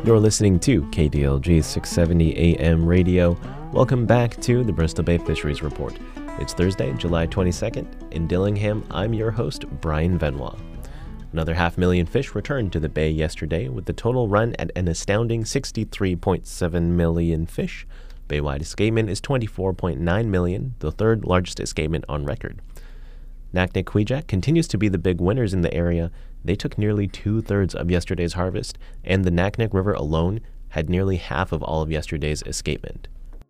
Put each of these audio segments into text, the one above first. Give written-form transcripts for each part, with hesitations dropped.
You're listening to KDLG 670 AM radio. Welcome back to the Bristol Bay Fisheries Report. It's Thursday, July 22nd. In Dillingham, I'm your host, Brian Venois. Another 500,000 fish returned to the bay yesterday, with the total run at an astounding 63.7 million fish. Bay-wide escapement is 24.9 million, the third largest escapement on record. Naknek-Kvichak continues to be the big winners in the area. They took nearly two-thirds of yesterday's harvest, and the Naknek River alone had nearly half of all of yesterday's escapement.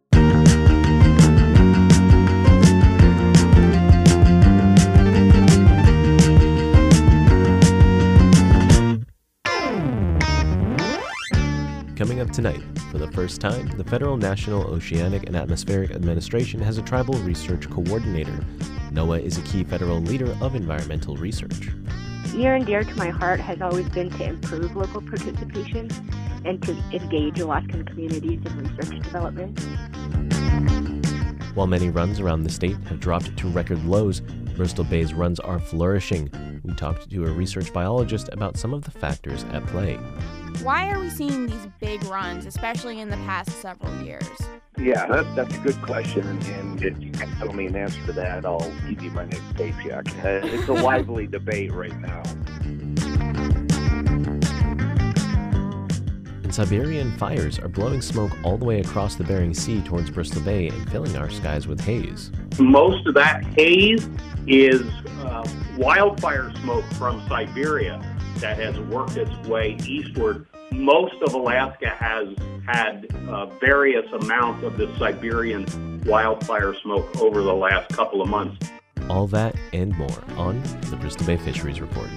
Coming up tonight, for the first time, the Federal National Oceanic and Atmospheric Administration has a tribal research coordinator. NOAA is a key federal leader of environmental research. Near and dear to my heart has always been to improve local participation and to engage Alaskan communities in research development. While many runs around the state have dropped to record lows, Bristol Bay's runs are flourishing. We talked to a research biologist about some of the factors at play. Why are we seeing these big runs, especially in the past several years? Yeah, that's a good question, and if you can tell me an answer to that, I'll give you my next paycheck. It's a lively debate right now. And Siberian fires are blowing smoke all the way across the Bering Sea towards Bristol Bay and filling our skies with haze. Most of that haze is wildfire smoke from Siberia that has worked its way eastward. Most of Alaska has had various amounts of this Siberian wildfire smoke over the last couple of months. All that and more on the Bristol Bay Fisheries Report.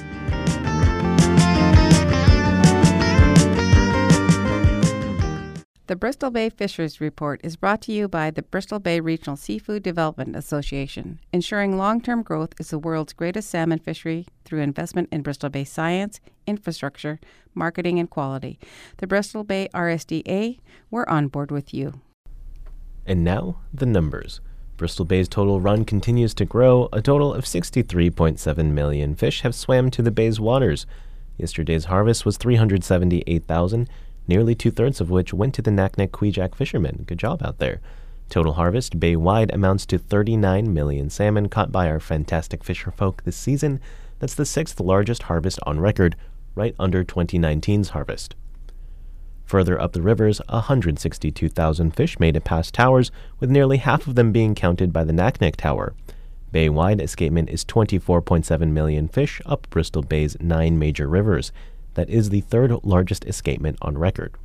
The Bristol Bay Fisheries Report is brought to you by the Bristol Bay Regional Seafood Development Association. Ensuring long-term growth is the world's greatest salmon fishery through investment in Bristol Bay science, infrastructure, marketing, and quality. The Bristol Bay RSDA, we're on board with you. And now, the numbers. Bristol Bay's total run continues to grow. A total of 63.7 million fish have swam to the bay's waters. Yesterday's harvest was 378,000. Nearly two-thirds of which went to the Naknek-Kvichak fishermen. Good job out there. Total harvest bay-wide amounts to 39 million salmon caught by our fantastic fisher folk this season. That's the sixth largest harvest on record, right under 2019's harvest. Further up the rivers, 162,000 fish made it past towers, with nearly half of them being counted by the Naknek Tower. Bay-wide escapement is 24.7 million fish up Bristol Bay's 9 major rivers. That is the third largest escapement on record.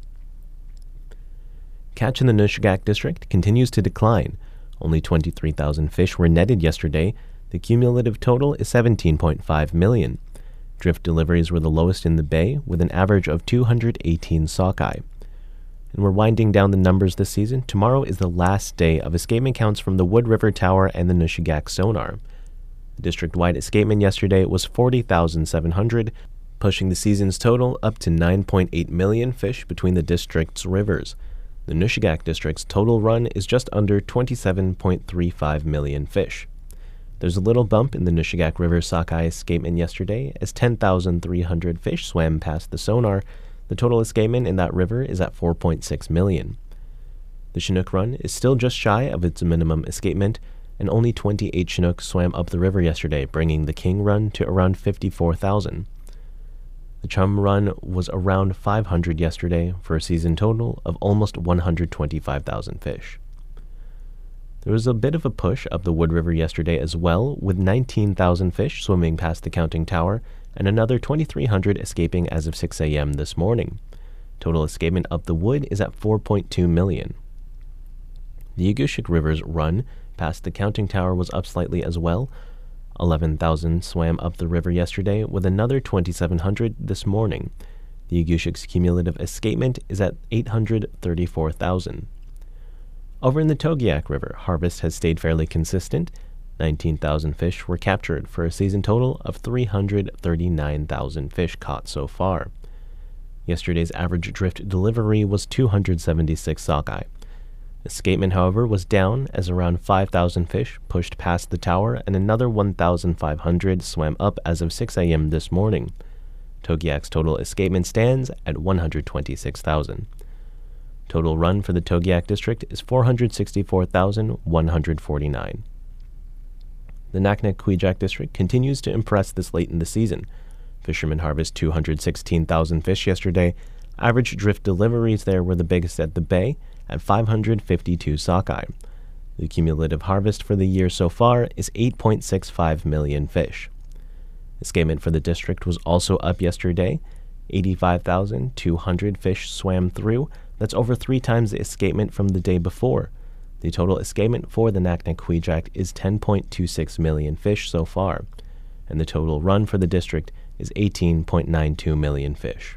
Catch in the Nushagak district continues to decline. Only 23,000 fish were netted yesterday. The cumulative total is 17.5 million. Drift deliveries were the lowest in the bay, with an average of 218 sockeye. And we're winding down the numbers this season. Tomorrow is the last day of escapement counts from the Wood River Tower and the Nushagak sonar. The district-wide escapement yesterday was 40,700, pushing the season's total up to 9.8 million fish between the district's rivers. The Nushagak district's total run is just under 27.35 million fish. There's a little bump in the Nushagak River sockeye escapement yesterday, as 10,300 fish swam past the sonar. The total escapement in that river is at 4.6 million. The Chinook run is still just shy of its minimum escapement, and only 28 Chinook swam up the river yesterday, bringing the King run to around 54,000. The Chum run was around 500 yesterday for a season total of almost 125,000 fish. There was a bit of a push up the Wood River yesterday as well, with 19,000 fish swimming past the counting tower and another 2,300 escaping as of 6 a.m. this morning. Total escapement up the Wood is at 4.2 million. The Yigushik River's run past the counting tower was up slightly as well. 11,000 swam up the river yesterday, with another 2,700 this morning. The Yigushik's cumulative escapement is at 834,000. Over in the Togiak River, harvest has stayed fairly consistent. 19,000 fish were captured for a season total of 339,000 fish caught so far. Yesterday's average drift delivery was 276 sockeye. Escapement, however, was down as around 5,000 fish pushed past the tower and another 1,500 swam up as of 6 a.m. this morning. Togiak's total escapement stands at 126,000. Total run for the Togiak district is 464,149. The Naknek-Kvichak district continues to impress this late in the season. Fishermen harvest 216,000 fish yesterday. Average drift deliveries there were the biggest at the bay at 552 sockeye. The cumulative harvest for the year so far is 8.65 million fish. Escapement for the district was also up yesterday. 85,200 fish swam through. That's over 3 times the escapement from the day before. The total escapement for the Naknek-Kvichak is 10.26 million fish so far, and the total run for the district is 18.92 million fish.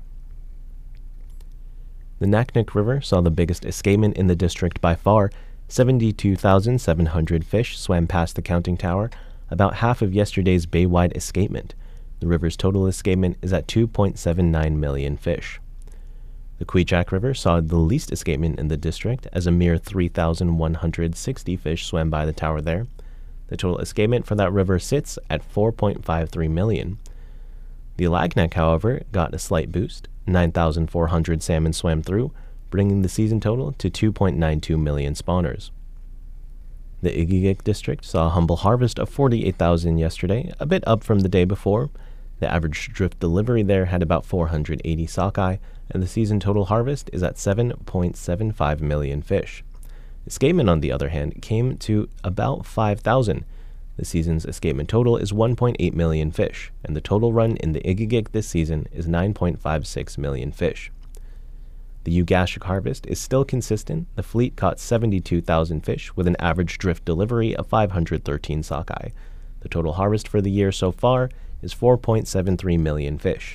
The Naknek River saw the biggest escapement in the district by far. 72,700 fish swam past the counting tower, about half of yesterday's bay-wide escapement. The river's total escapement is at 2.79 million fish. The Kvichak River saw the least escapement in the district, as a mere 3,160 fish swam by the tower there. The total escapement for that river sits at 4.53 million. The Alagnak, however, got a slight boost. 9,400 salmon swam through, bringing the season total to 2.92 million spawners. The Igigik district saw a humble harvest of 48,000 yesterday, a bit up from the day before. The average drift delivery there had about 480 sockeye, and the season total harvest is at 7.75 million fish. Escapement, on the other hand, came to about 5,000. The season's escapement total is 1.8 million fish, and the total run in the Igigik this season is 9.56 million fish. The Ugashik harvest is still consistent. The fleet caught 72,000 fish with an average drift delivery of 513 sockeye. The total harvest for the year so far is 4.73 million fish.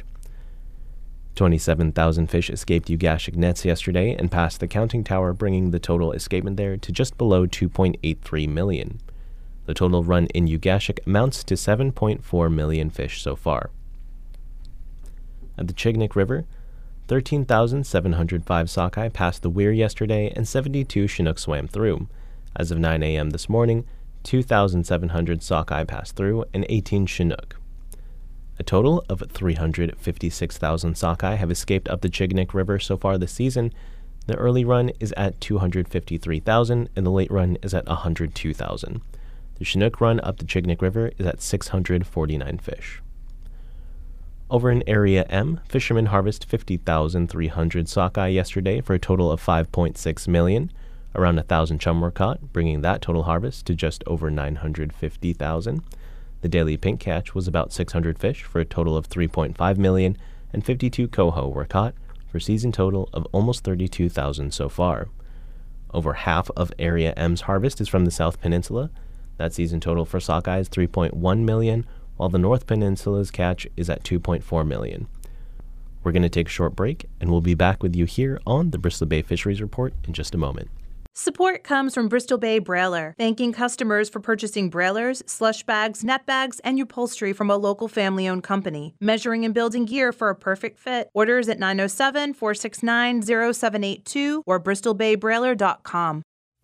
27,000 fish escaped Ugashik nets yesterday and passed the counting tower, bringing the total escapement there to just below 2.83 million. The total run in Ugashik amounts to 7.4 million fish so far. At the Chignik River, 13,705 sockeye passed the weir yesterday and 72 Chinook swam through. As of 9 a.m. this morning, 2,700 sockeye passed through and 18 Chinook. A total of 356,000 sockeye have escaped up the Chignik River so far this season. The early run is at 253,000 and the late run is at 102,000. The Chinook run up the Chignik River is at 649 fish. Over in Area M, fishermen harvest 50,300 sockeye yesterday for a total of 5.6 million. Around 1,000 chum were caught, bringing that total harvest to just over 950,000. The daily pink catch was about 600 fish for a total of 3.5 million, and 52 coho were caught for a season total of almost 32,000 so far. Over half of Area M's harvest is from the South Peninsula. That season total for sockeye is 3.1 million, while the North Peninsula's catch is at 2.4 million. We're going to take a short break, and we'll be back with you here on the Bristol Bay Fisheries Report in just a moment. Support comes from Bristol Bay Brailer, thanking customers for purchasing brailers, slush bags, net bags, and upholstery from a local family-owned company. Measuring and building gear for a perfect fit. Orders at 907-469-0782 or bristolbaybrailer.com.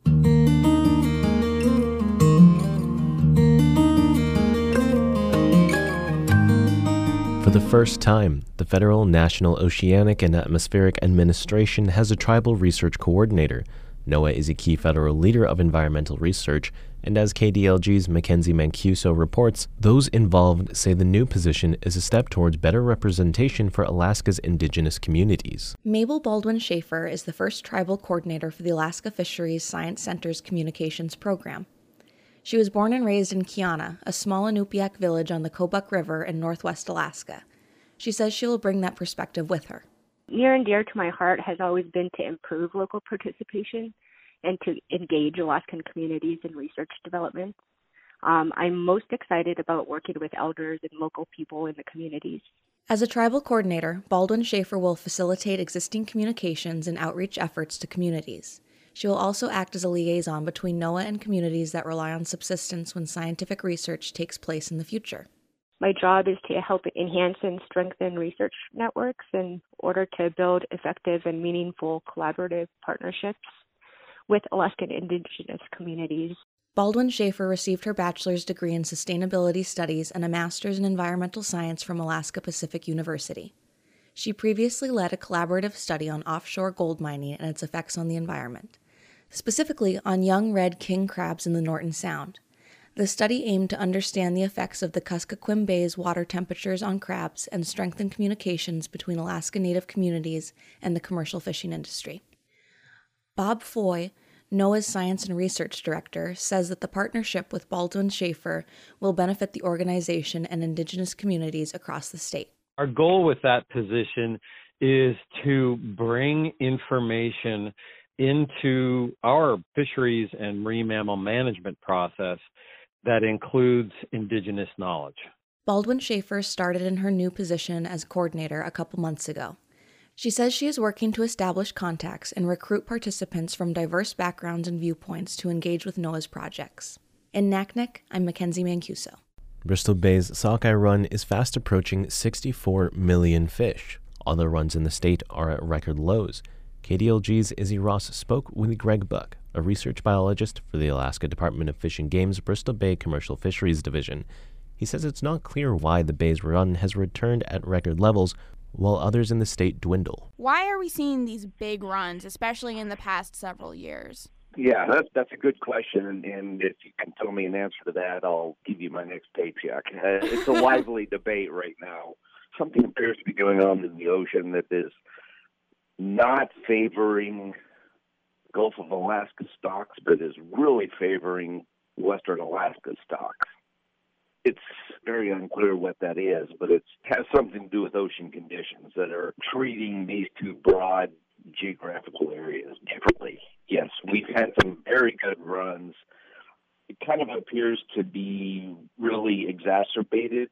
For the first time, the Federal National Oceanic and Atmospheric Administration has a tribal research coordinator. NOAA is a key federal leader of environmental research, and as KDLG's Mackenzie Mancuso reports, those involved say the new position is a step towards better representation for Alaska's indigenous communities. Mabel Baldwin-Schaefer is the first tribal coordinator for the Alaska Fisheries Science Center's communications program. She was born and raised in Kiana, a small Inupiaq village on the Kobuk River in northwest Alaska. She says she will bring that perspective with her. Near and dear to my heart has always been to improve local participation and to engage Alaskan communities in research development. I'm most excited about working with elders and local people in the communities. As a tribal coordinator, Baldwin-Schaefer will facilitate existing communications and outreach efforts to communities. She will also act as a liaison between NOAA and communities that rely on subsistence when scientific research takes place in the future. My job is to help enhance and strengthen research networks in order to build effective and meaningful collaborative partnerships with Alaskan Indigenous communities. Baldwin-Schaefer received her bachelor's degree in sustainability studies and a master's in environmental science from Alaska Pacific University. She previously led a collaborative study on offshore gold mining and its effects on the environment, specifically on young red king crabs in the Norton Sound. The study aimed to understand the effects of the Kuskokwim Bay's water temperatures on crabs and strengthen communications between Alaska Native communities and the commercial fishing industry. Bob Foy, NOAA's Science and Research Director, says that the partnership with Baldwin Schaefer will benefit the organization and Indigenous communities across the state. Our goal with that position is to bring information into our fisheries and marine mammal management process that includes Indigenous knowledge. Baldwin Schaefer started in her new position as coordinator a couple months ago. She says she is working to establish contacts and recruit participants from diverse backgrounds and viewpoints to engage with NOAA's projects. In Naknek, I'm Mackenzie Mancuso. Bristol Bay's Sockeye Run is fast approaching 64 million fish. Other runs in the state are at record lows. KDLG's Izzy Ross spoke with Greg Buck, a research biologist for the Alaska Department of Fish and Game's Bristol Bay Commercial Fisheries Division. He says it's not clear why the Bay's run has returned at record levels while others in the state dwindle. Why are we seeing these big runs, especially in the past several years? Yeah, that's a good question, and if you can tell me an answer to that, I'll give you my next paycheck. It's a lively debate right now. Something appears to be going on in the ocean that is not favoring Gulf of Alaska stocks, but is really favoring Western Alaska stocks. It's very unclear what that is, but it has something to do with ocean conditions that are treating these two broad geographical areas differently. Yes, we've had some very good runs. It kind of appears to be really exacerbated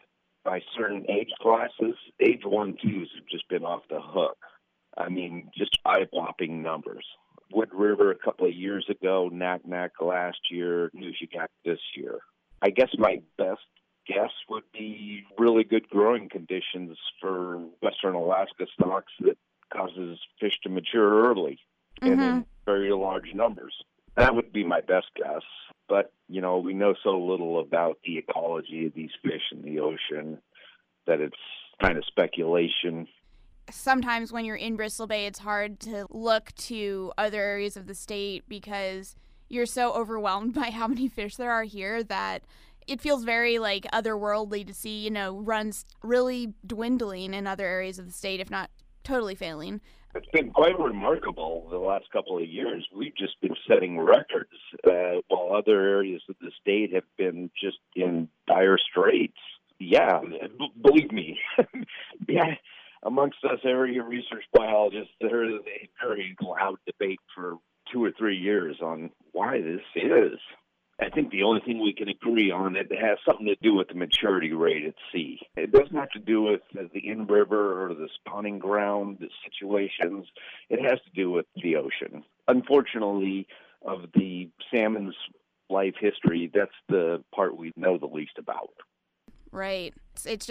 by certain age classes. Age 1-2s have just been off the hook. I mean, just eye-popping numbers. Wood River a couple of years ago, Naknek last year, Nushagak this year. I guess my best guess would be really good growing conditions for Western Alaska stocks that causes fish to mature early and in very large numbers. That would be my best guess. But, we know so little about the ecology of these fish in the ocean that it's kind of speculation. Sometimes when you're in Bristol Bay, it's hard to look to other areas of the state because you're so overwhelmed by how many fish there are here that it feels very otherworldly to see, runs really dwindling in other areas of the state, if not totally failing. It's been quite remarkable the last couple of years. We've just been setting records while other areas of the state have been just in dire straits. Yeah, believe me. Yeah, amongst us area research biologists, there's a very loud debate for 2 or 3 years on why this is. I think the only thing we can agree on, it has something to do with the maturity rate at sea. It doesn't have to do with the in-river or the spawning ground situations. It has to do with the ocean. Unfortunately, of the salmon's life history, that's the part we know the least about. Right. It's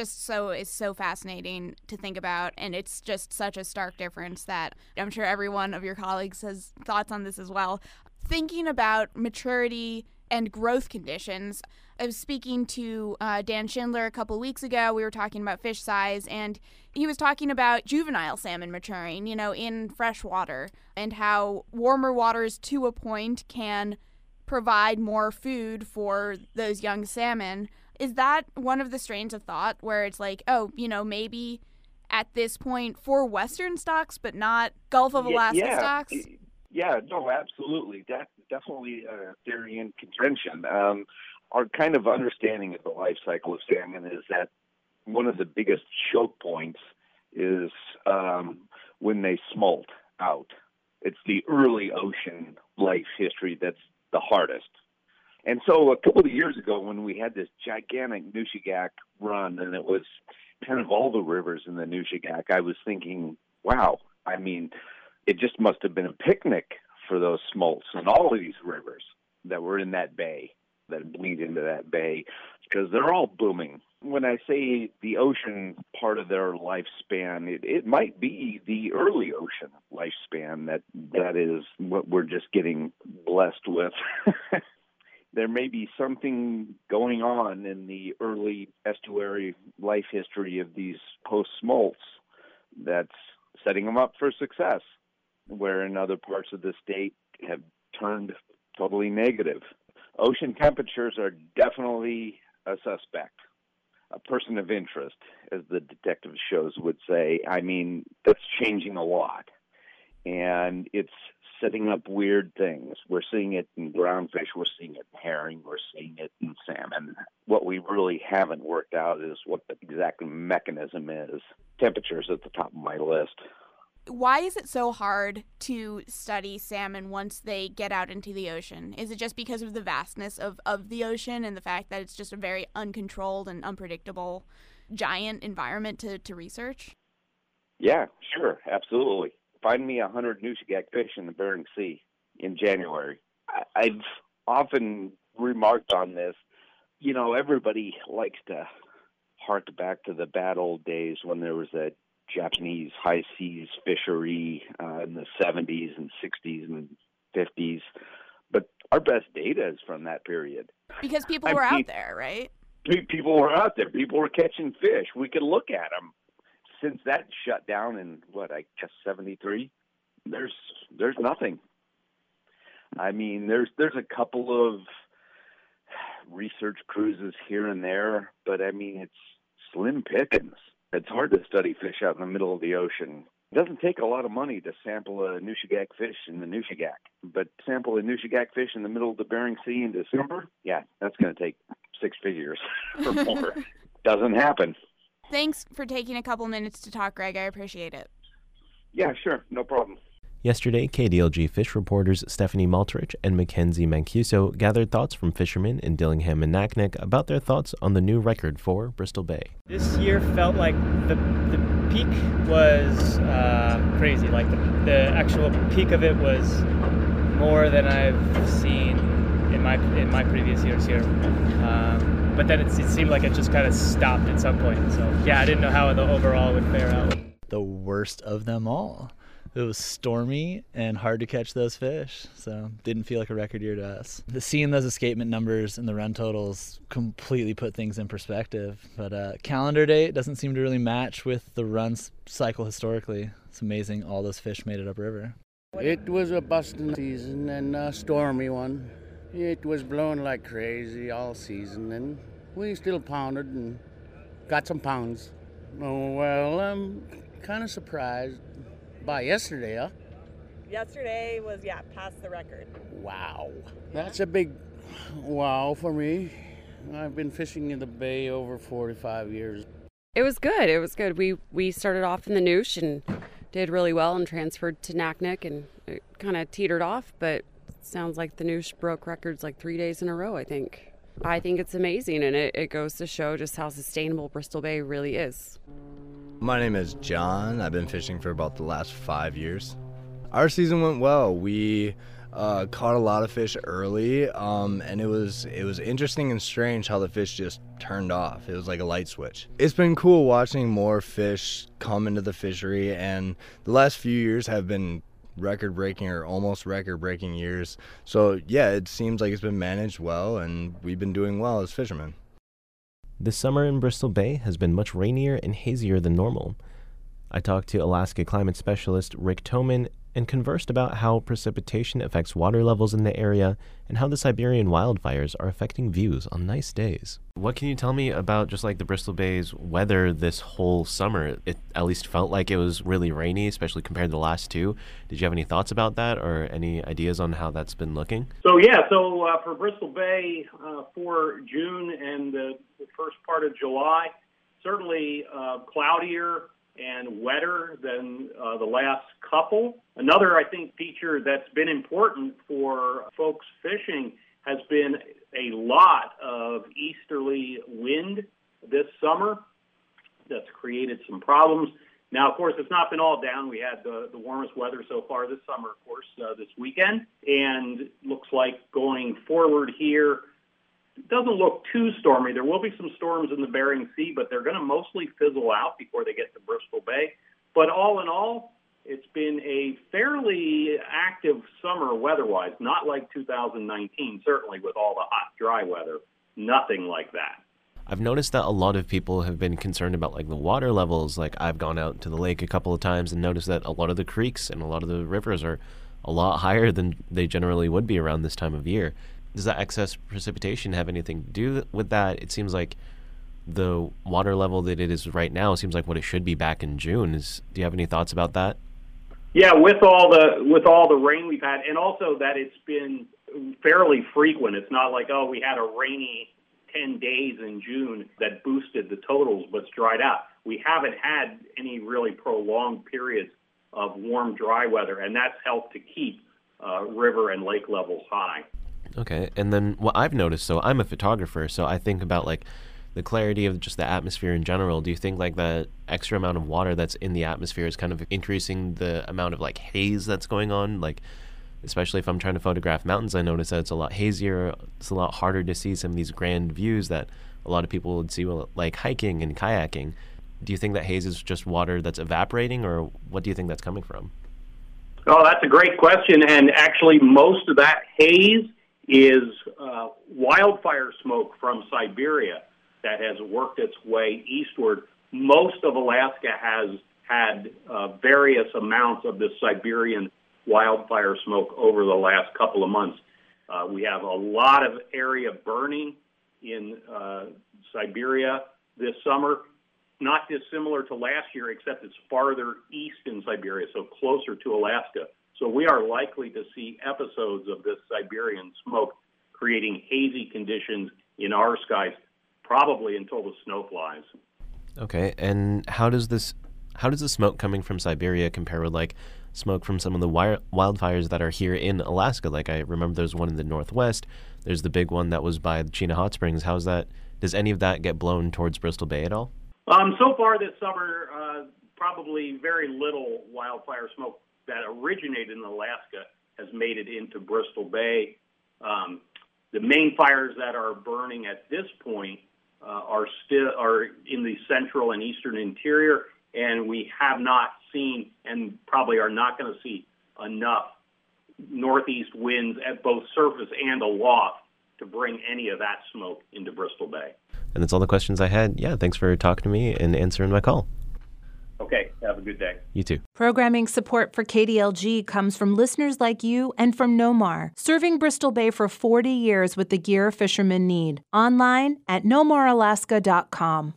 so fascinating to think about, and it's just such a stark difference that I'm sure every one of your colleagues has thoughts on this as well. Thinking about maturity and growth conditions, I was speaking to Dan Schindler a couple of weeks ago. We were talking about fish size, and he was talking about juvenile salmon maturing, in fresh water, and how warmer waters to a point can provide more food for those young salmon. Is that one of the strains of thought where it's maybe at this point for Western stocks, but not Gulf of Alaska stocks? Yeah, no, absolutely. That's definitely a theory in contention. Our kind of understanding of the life cycle of salmon is that one of the biggest choke points is when they smolt out. It's the early ocean life history that's the hardest. And so a couple of years ago when we had this gigantic Nushagak run, and it was kind of all the rivers in the Nushagak, I was thinking, wow, it just must have been a picnic for those smolts in all of these rivers that were in that bay, that bleed into that bay, because they're all booming. When I say the ocean part of their lifespan, it might be the early ocean lifespan that is what we're just getting blessed with. There may be something going on in the early estuary life history of these post-smolts that's setting them up for success, where in other parts of the state have turned totally negative. Ocean temperatures are definitely a suspect, a person of interest, as the detective shows would say. I mean, that's changing a lot, and it's setting up weird things. We're seeing it in groundfish, we're seeing it in herring, we're seeing it in salmon. What we really haven't worked out is what the exact mechanism is. Temperature's at the top of my list. Why is it so hard to study salmon once they get out into the ocean? Is it just because of the vastness of the ocean and the fact that it's just a very uncontrolled and unpredictable giant environment to research? Yeah, sure, absolutely. Find me 100 Nushagak fish in the Bering Sea in January. I've often remarked on this. You know, everybody likes to hark back to the bad old days when there was a Japanese high seas fishery in the 70s and 60s and 50s. But our best data is from that period. Because people were out there, right? People were out there. People were catching fish. We could look at them. Since that shut down in, 73, there's nothing. I mean, there's a couple of research cruises here and there, but I mean, it's slim pickings. It's hard to study fish out in the middle of the ocean. It doesn't take a lot of money to sample a Nushagak fish in the Nushagak, but sample a Nushagak fish in the middle of the Bering Sea in December, yeah, that's going to take 6 figures or more. Doesn't happen. Thanks for taking a couple minutes to talk, Greg. I appreciate it. Yeah, sure. No problem. Yesterday, KDLG fish reporters Stephanie Malterich and Mackenzie Mancuso gathered thoughts from fishermen in Dillingham and Naknek about their thoughts on the new record for Bristol Bay. This year felt like the peak was crazy. Like the actual peak of it was more than I've seen in my previous years here. But then it seemed like it just kind of stopped at some point. So yeah, I didn't know how the overall would fare out. The worst of them all. It was stormy and hard to catch those fish, so didn't feel like a record year to us. Seeing those escapement numbers and the run totals completely put things in perspective. But calendar date doesn't seem to really match with the run cycle historically. It's amazing all those fish made it upriver. It was a busting season and a stormy one. It was blowing like crazy all season, and we still pounded and got some pounds. Oh, well, I'm kind of surprised by yesterday, huh? Yesterday was, past the record. Wow. That's a big wow for me. I've been fishing in the bay over 45 years. It was good. We started off in the Noosh and did really well and transferred to Naknek, and it kind of teetered off, but sounds like the Noosh broke records like 3 days in a row, I think. I think it's amazing, and it goes to show just how sustainable Bristol Bay really is. My name is John. I've been fishing for about the last 5 years. Our season went well. We caught a lot of fish early, and it was interesting and strange how the fish just turned off. It was like a light switch. It's been cool watching more fish come into the fishery, and the last few years have been record-breaking or almost record-breaking years. So yeah, it seems like it's been managed well, and we've been doing well as fishermen. This summer in Bristol Bay has been much rainier and hazier than normal. I talked to Alaska climate specialist Rick Toman and conversed about how precipitation affects water levels in the area and how the Siberian wildfires are affecting views on nice days. What can you tell me about just like the Bristol Bay's weather this whole summer? It at least felt like it was really rainy, especially compared to the last two. Did you have any thoughts about that or any ideas on how that's been looking? So for Bristol Bay for June and the first part of July, certainly cloudier and wetter than the last couple. Another, I think, feature that's been important for folks fishing has been a lot of easterly wind this summer. That's created some problems. Now, of course, it's not been all down. We had the warmest weather so far this summer, of course, this weekend. And looks like going forward here, it doesn't look too stormy. There will be some storms in the Bering Sea, but they're going to mostly fizzle out before they get to Bristol Bay. But all in all, it's been a fairly active summer weather-wise, not like 2019, certainly with all the hot, dry weather. Nothing like that. I've noticed that a lot of people have been concerned about like the water levels. Like I've gone out to the lake a couple of times and noticed that a lot of the creeks and a lot of the rivers are a lot higher than they generally would be around this time of year. Does that excess precipitation have anything to do with that? It seems like the water level that it is right now seems like what it should be back in June. Do you have any thoughts about that? Yeah, with all the rain we've had, and also that it's been fairly frequent. It's not like, oh, we had a rainy 10 days in June that boosted the totals, but it's dried out. We haven't had any really prolonged periods of warm, dry weather, and that's helped to keep river and lake levels high. Okay, and then what I've noticed, so I'm a photographer, so I think about like the clarity of just the atmosphere in general. Do you think like the extra amount of water that's in the atmosphere is kind of increasing the amount of like haze that's going on? Like, especially if I'm trying to photograph mountains, I notice that it's a lot hazier. It's a lot harder to see some of these grand views that a lot of people would see like hiking and kayaking. Do you think that haze is just water that's evaporating, or what do you think that's coming from? Oh, that's a great question. And actually, most of that haze is wildfire smoke from Siberia that has worked its way eastward. Most of Alaska has had various amounts of this Siberian wildfire smoke over the last couple of months. We have a lot of area burning in Siberia this summer, not dissimilar to last year, except it's farther east in Siberia, so closer to Alaska. So we are likely to see episodes of this Siberian smoke creating hazy conditions in our skies, probably until the snow flies. Okay, and how does the smoke coming from Siberia compare with like smoke from some of the wildfires that are here in Alaska? Like I remember there's one in the Northwest. There's the big one that was by Chena Hot Springs. How's that? Does any of that get blown towards Bristol Bay at all? So far this summer, probably very little wildfire smoke that originated in Alaska has made it into Bristol Bay. The main fires that are burning at this point are in the central and eastern interior, and we have not seen and probably are not going to see enough northeast winds at both surface and aloft to bring any of that smoke into Bristol Bay. And that's all the questions I had. Yeah, thanks for talking to me and answering my call. Okay, have a good day. You too. Programming support for KDLG comes from listeners like you and from Nomar, serving Bristol Bay for 40 years with the gear fishermen need. Online at nomaralaska.com.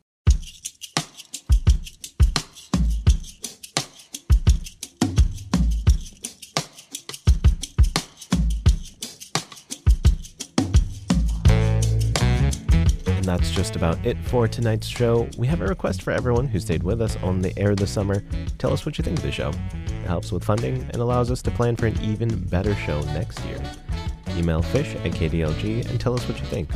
And that's just about it for tonight's show. We have a request for everyone who stayed with us on the air this summer. Tell us what you think of the show. It helps with funding and allows us to plan for an even better show next year. Email fish@kdlg and tell us what you think.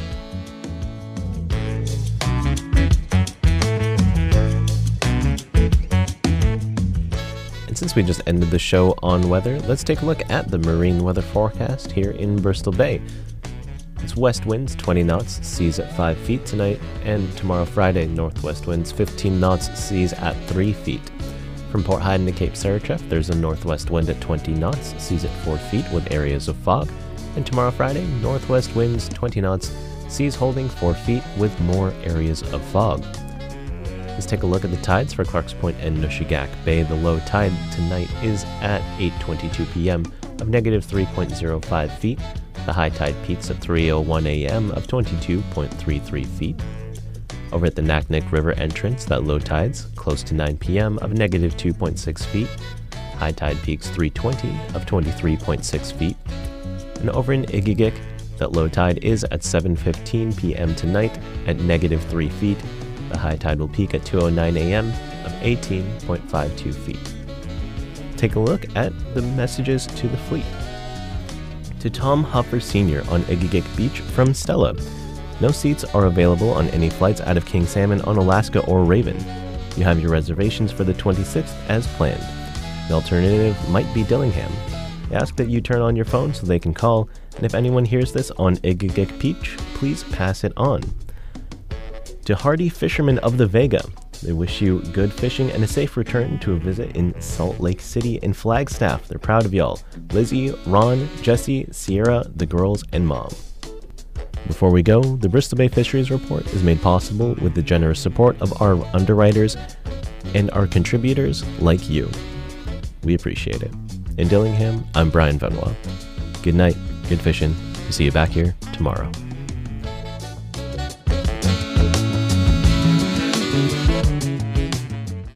And since we just ended the show on weather, let's take a look at the marine weather forecast here in Bristol Bay. It's west winds 20 knots, seas at 5 feet tonight, and tomorrow Friday, northwest winds 15 knots, seas at 3 feet. From Port Haddon to Cape Saracheff, there's a northwest wind at 20 knots, seas at 4 feet with areas of fog. And tomorrow Friday, northwest winds 20 knots, seas holding 4 feet with more areas of fog. Let's take a look at the tides for Clarks Point and Nushagak Bay. The low tide tonight is at 8:22 p.m. of negative 3.05 feet. The high tide peaks at 3:01 a.m. of 22.33 feet. Over at the Naknek River entrance, that low tide's close to 9 p.m. of negative 2.6 feet. High tide peaks 3:20 of 23.6 feet. And over in Igigik, that low tide is at 7:15 p.m. tonight at negative 3 feet. The high tide will peak at 2:09 a.m. of 18.52 feet. Take a look at the messages to the fleet. To Tom Huffer Sr. on Igigik Beach from Stella. No seats are available on any flights out of King Salmon on Alaska or Raven. You have your reservations for the 26th as planned. The alternative might be Dillingham. They ask that you turn on your phone so they can call, and if anyone hears this on Igigik Beach, please pass it on. To hardy fishermen of the Vega, they wish you good fishing and a safe return to a visit in Salt Lake City and Flagstaff. They're proud of y'all. Lizzie, Ron, Jesse, Sierra, the girls, and Mom. Before we go, the Bristol Bay Fisheries Report is made possible with the generous support of our underwriters and our contributors like you. We appreciate it. In Dillingham, I'm Brian Benoit. Good night, good fishing. See you back here tomorrow.